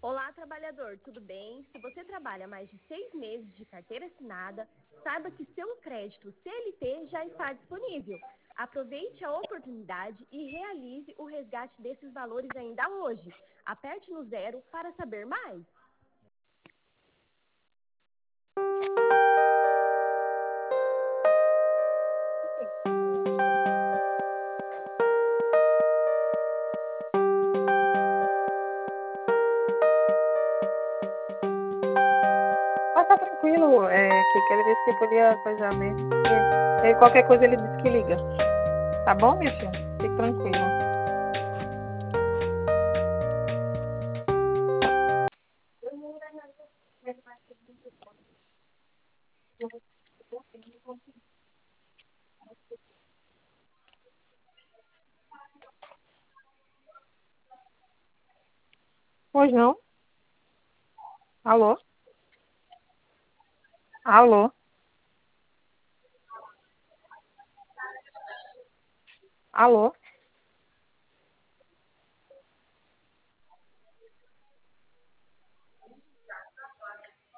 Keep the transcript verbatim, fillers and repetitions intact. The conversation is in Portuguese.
Olá, trabalhador, tudo bem? Se você trabalha mais de seis meses de carteira assinada, saiba que seu crédito C L T já está disponível. Aproveite a oportunidade e realize o resgate desses valores ainda hoje. Aperte no zero para saber mais. Mas tá tranquilo, é, que ele disse que podia coisar mesmo. E, e qualquer coisa ele disse que liga. Tá bom, minha filha? Fique tranquila. Pois não? Alô? Alô? Alô?